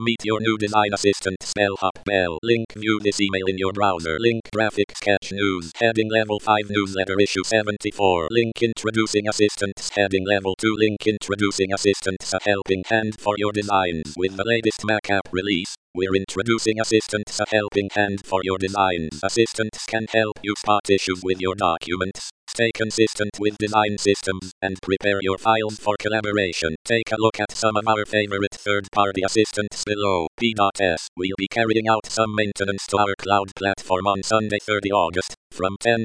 Meet your new design assistant Spellhop Bell. Link view this email in your browser. Link graphic sketch news. Heading level 5 newsletter issue 74. Link introducing assistants. Heading level 2 link introducing assistants, a helping hand for your designs. With the latest Mac app release, we're introducing assistants, a helping hand for your designs. Assistants can help you spot issues with your documents, stay consistent with design systems, and prepare your files for collaboration. Take a look at some of our favorite third-party assistants below. P.S. We'll be carrying out some maintenance to our cloud platform on Sunday 30 August, from 10:00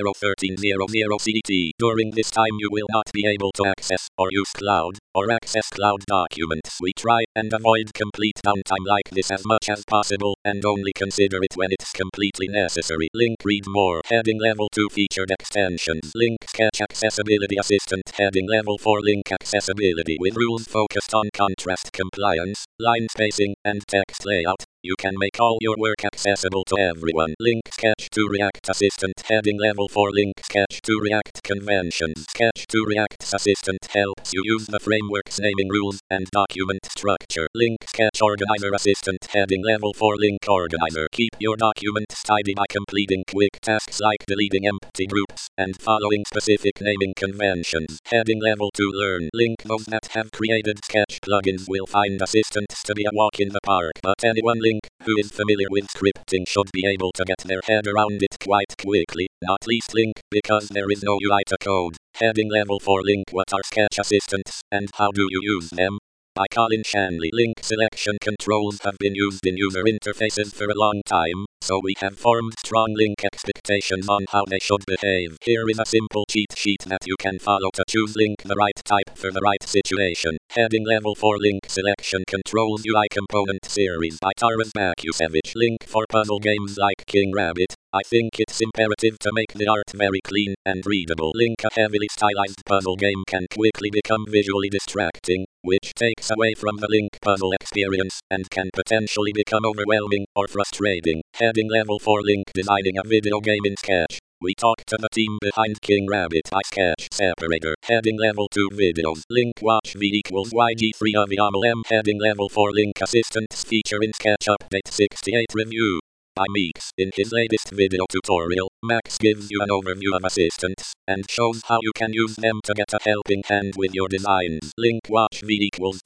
13:00 CET. During this time you will not be able to access or use cloud, or access cloud documents. We try and avoid complete downtime like this as much as possible, and only consider it when it's completely necessary. Link read more. Heading level 2 featured extensions. Link Sketch Accessibility Assistant. Heading level 4 Link Accessibility with rules focused on contrast compliance, line spacing, and text layout. You can make all your work accessible to everyone. Link Sketch to React Assistant. Heading level 4 Link Sketch to React Conventions. Sketch to React's Assistant helps you use the framework's naming rules and document structure. Link Sketch Organizer Assistant. Heading level 4 Link Organizer. Keep your documents tidy by completing quick tasks like deleting empty groups and following specific naming conventions. Heading level 2 Learn. Link those that have created Sketch plugins will find assistants to be a walk in the park, but anyone who is familiar with scripting should be able to get their head around it quite quickly, not least Link, because there is no UI to code. Heading level 4 Link. What are Sketch assistants, and how do you use them? By Colin Shanley. Link selection controls have been used in user interfaces for a long time, so we have formed strong Link expectations on how they should behave. Here is a simple cheat sheet that you can follow to choose Link the right type for the right situation. Heading level 4 Link selection controls UI component series by Taras Bakusevich. Link for puzzle games like King Rabbit. I think it's imperative to make the art very clean and readable. Link a heavily stylized puzzle game can quickly become visually distracting, which takes away from the Link puzzle experience, and can potentially become overwhelming or frustrating. Heading level 4 Link designing a video game in Sketch. We talked to the team behind King Rabbit by Sketch Separator. Heading level 2 videos. Link watch V equals YG3 of YAML. Heading level 4 Link assistants feature in Sketch Update 68 review by Meeks. In his latest video tutorial, Max gives you an overview of assistants, and shows how you can use them to get a helping hand with your designs. Link watch V equals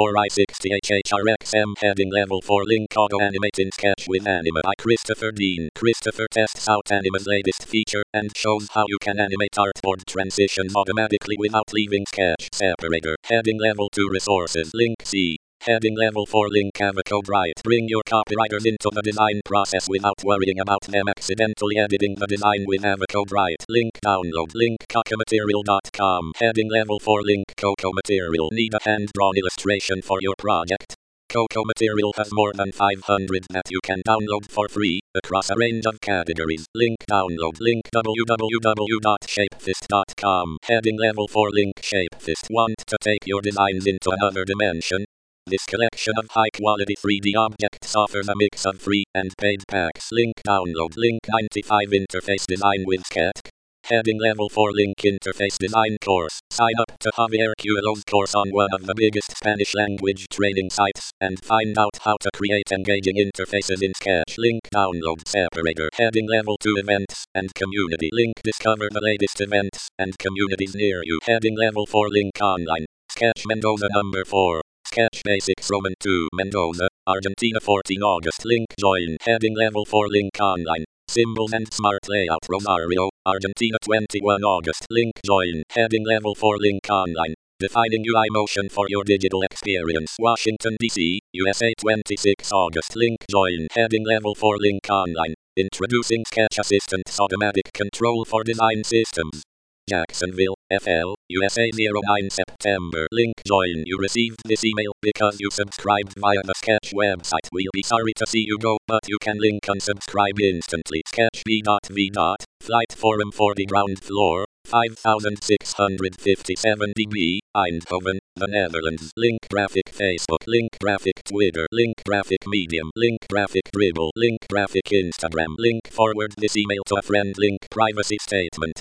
2i4i60hhrxm. Heading level 4 Link auto animate in Sketch with Anima by Christopher Dean. Christopher tests out Anima's latest feature, and shows how you can animate artboard transitions automatically without leaving Sketch Separator. Heading level 2 resources. Link C. Heading level 4 Link Avocode Write. Bring your copywriters into the design process without worrying about them accidentally editing the design with Avocode Write. Link download. Link cocomaterial.com. Heading level 4 Link Coco Material. Need a hand-drawn illustration for your project? Coco Material has more than 500 that you can download for free, across a range of categories. Link download. Link www.shapefist.com. Heading level 4 Link Shapefist. Want to take your designs into another dimension? This collection of high-quality 3D objects offers a mix of free and paid packs. Link download. Link 95 Interface Design with Sketch. Heading level 4 Link Interface Design Course. Sign up to Javier Cuelo's course on one of the biggest Spanish language training sites, and find out how to create engaging interfaces in Sketch. Link download. Separator. Heading level 2 Events and Community. Link discover the latest events and communities near you. Heading level 4 Link Online. Sketch Mendoza number 4. Sketch Basics Roman 2 Mendoza, Argentina 14 August. Link join. Heading level 4 Link Online. Symbols and Smart Layout Rosario, Argentina 21 August. Link join. Heading level 4 Link Online. Defining UI motion for your digital experience. Washington, D.C., USA 26 August. Link join. Heading level 4 Link Online. Introducing Sketch Assistant's automatic control for design systems. Jacksonville, FL, USA 09 September. Link join. You received this email because you subscribed via the Sketch website. We'll be sorry to see you go, but you can link unsubscribe instantly. Sketch B.V. Flight Forum 40 ground floor, 5657 dB, Eindhoven, the Netherlands. Link graphic Facebook. Link graphic Twitter. Link graphic Medium. Link graphic Dribble. Link graphic Instagram. Link forward this email to a friend. Link privacy statement.